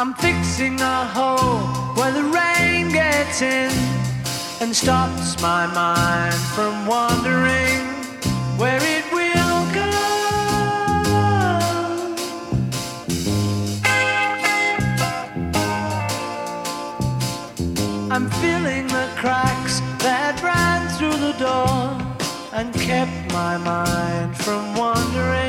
I'm fixing a hole where the rain gets in and stops my mind from wandering where it will go. I'm filling the cracks that ran through the door and kept my mind from wandering